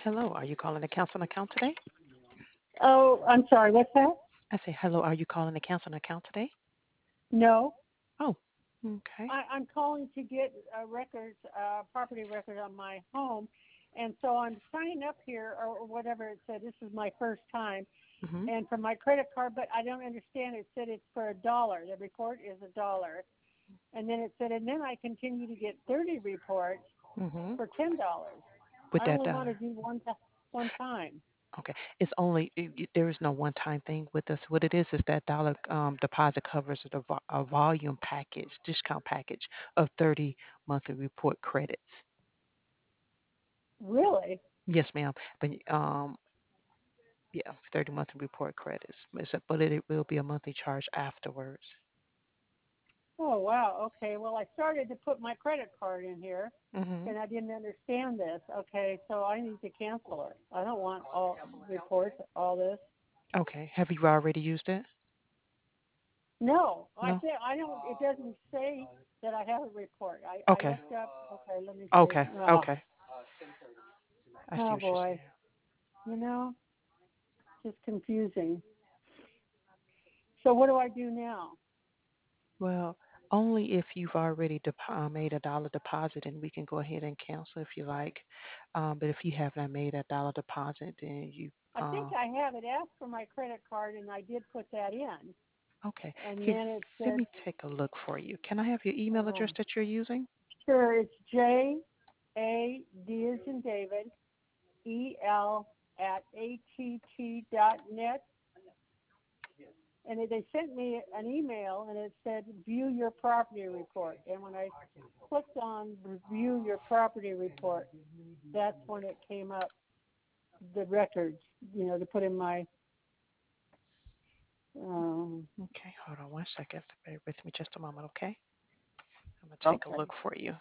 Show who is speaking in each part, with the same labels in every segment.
Speaker 1: Hello, are you calling the council account today?
Speaker 2: Oh, I'm sorry. What's that?
Speaker 1: I say, hello, are you calling the council account today?
Speaker 2: No,
Speaker 1: Oh, okay.
Speaker 2: I'm calling to get records, property record on my home, and so I'm signing up here or whatever it said. This is my first time,
Speaker 1: Mm-hmm.
Speaker 2: and for my credit card, but I don't understand. It said it's for $1. The report is $1, and then it said, and then I continue to get 30 reports
Speaker 1: Mm-hmm.
Speaker 2: for $10.
Speaker 1: With
Speaker 2: I
Speaker 1: that
Speaker 2: only want to
Speaker 1: dollar.
Speaker 2: do one time.
Speaker 1: Okay. It's only, there is no one time thing with us. What it is that dollar deposit covers a volume package, discount package of 30 monthly report credits.
Speaker 2: Really?
Speaker 1: Yes, ma'am. But yeah, 30 monthly report credits. But it will be a monthly charge afterwards.
Speaker 2: Oh wow. Okay. Well, I started to put my credit card in here,
Speaker 1: Mm-hmm.
Speaker 2: and I didn't understand this. Okay, so I need to cancel it. I don't want all reports, all this.
Speaker 1: Okay. Have you already used it?
Speaker 2: No, I
Speaker 1: No?
Speaker 2: said I don't. It doesn't say that I have a report. I
Speaker 1: Okay.
Speaker 2: looked up. Okay, let me see.
Speaker 1: Okay.
Speaker 2: Oh,
Speaker 1: Okay. I see
Speaker 2: oh
Speaker 1: what you're
Speaker 2: boy.
Speaker 1: saying.
Speaker 2: You know, just confusing. So what do I do now?
Speaker 1: Well, only if you've already made a dollar deposit, and we can go ahead and cancel if you like. But if you have not made a dollar deposit, then you
Speaker 2: I think I have it asked for my credit card, and I did put that in.
Speaker 1: okay.
Speaker 2: And
Speaker 1: Can,
Speaker 2: then it
Speaker 1: let
Speaker 2: said,
Speaker 1: me take a look for you. Can I have your email address
Speaker 2: um,
Speaker 1: that you're using?
Speaker 2: sure, it's JAD as in David, EL@att.net. And they sent me an email and it said, view your property report. And when I clicked on view your property report, that's when it came up, the records, to put in my, um,
Speaker 1: Okay, hold on one second. Bear with me just a moment, okay? I'm gonna take a
Speaker 2: okay.
Speaker 1: look for you.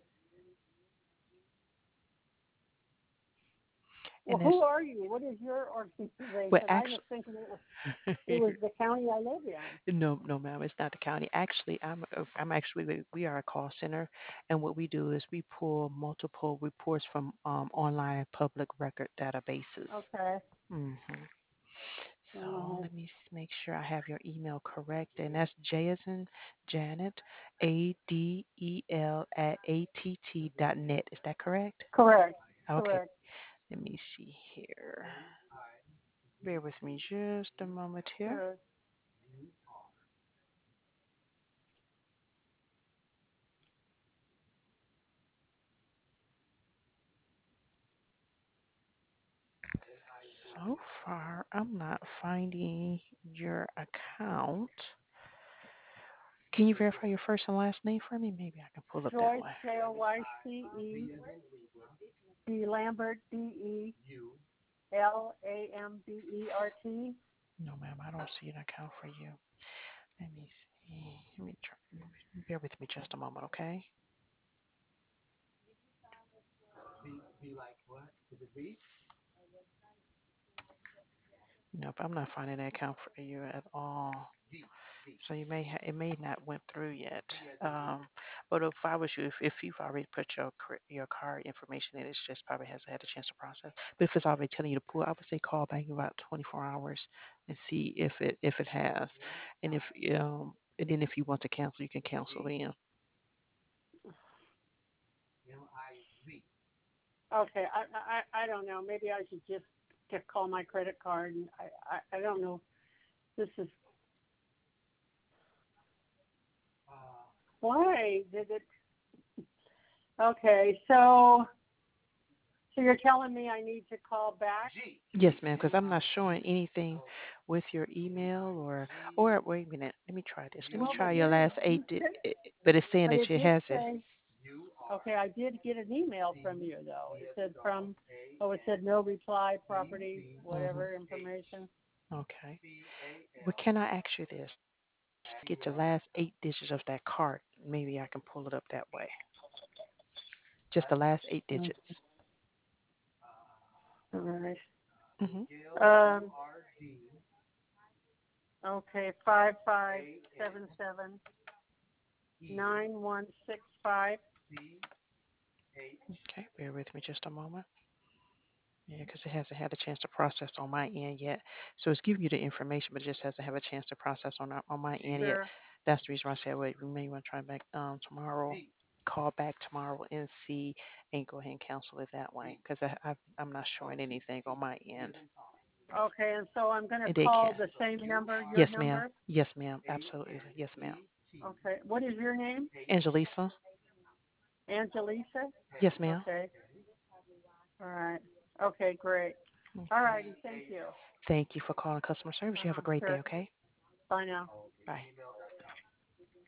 Speaker 2: Well,
Speaker 1: And that's
Speaker 2: who are you? What is your
Speaker 1: well,
Speaker 2: organization? I was
Speaker 1: actually,
Speaker 2: thinking it was the county I live in.
Speaker 1: no, no, ma'am, it's not the county. Actually, I'm actually we are a call center, and what we do is we pull multiple reports from online public record databases.
Speaker 2: Okay.
Speaker 1: hmm So
Speaker 2: Uh,
Speaker 1: let me make sure I have your email correct, and that's J as in Janet, ADEL at att.net. Is that correct?
Speaker 2: correct.
Speaker 1: Okay.
Speaker 2: Correct.
Speaker 1: Let me see here. Bear with me just a moment here.
Speaker 2: Sure.
Speaker 1: So far, I'm not finding your account. Can you verify your first and last name for me? Maybe I can pull up that
Speaker 2: Joyce,
Speaker 1: way.
Speaker 2: Joyce, D. Lambert, Delambert.
Speaker 1: No, ma'am, I don't see an account for you. Let me see. Let me try. Bear with me just a moment, okay? Nope, I'm not finding an account for you at all. So it may not went through yet. But if I was you, if you've already put your card information in, it just probably hasn't had a chance to process. But if it's already telling you to pull, I would say call back in about 24 hours and see if it has, and if and then if you want to cancel, you can cancel in.
Speaker 2: Okay, I don't know. Maybe I should just call my credit card. And I don't know. This is why did it? Okay, so you're telling me I need to call back?
Speaker 1: Yes, ma'am, because I'm not showing anything with your email or wait a minute. Let me try this. Let me
Speaker 2: Well,
Speaker 1: try
Speaker 2: but
Speaker 1: your last
Speaker 2: you
Speaker 1: eight,
Speaker 2: said,
Speaker 1: but it's saying
Speaker 2: but
Speaker 1: that
Speaker 2: it
Speaker 1: it
Speaker 2: did
Speaker 1: hasn't.
Speaker 2: say. Okay, I did get an email from you though. It said from. Oh, it said no reply, property,
Speaker 1: hmm
Speaker 2: whatever information.
Speaker 1: Okay. Well, can I ask you this? Get the last eight digits of that card. Maybe I can pull it up that way. Just the last eight
Speaker 2: Mm,
Speaker 1: digits.
Speaker 2: all right.
Speaker 1: hmm
Speaker 2: Um. Okay, 5577 9165.
Speaker 1: Okay, bear with me just a moment. Yeah, because it hasn't had a chance to process on my end yet. So it's giving you the information, but it just hasn't had a chance to process on my end yet.
Speaker 2: Sure.
Speaker 1: That's the reason why I said, wait, we may want to try back tomorrow. Call back tomorrow and see, and go ahead and cancel it that way because I'm not showing anything on my end.
Speaker 2: Okay, and so I'm going to
Speaker 1: And they
Speaker 2: call
Speaker 1: can.
Speaker 2: the same number, your
Speaker 1: Yes, ma'am.
Speaker 2: number.
Speaker 1: Yes, ma'am. Absolutely. Yes, ma'am.
Speaker 2: Okay. What is your name?
Speaker 1: Angelisa.
Speaker 2: Angelisa?
Speaker 1: Yes, ma'am.
Speaker 2: Okay. All right. Okay, great. All righty. Thank you.
Speaker 1: Thank you for calling customer service. You have a great day.
Speaker 2: Sure.
Speaker 1: Okay.
Speaker 2: Bye now.
Speaker 1: Bye.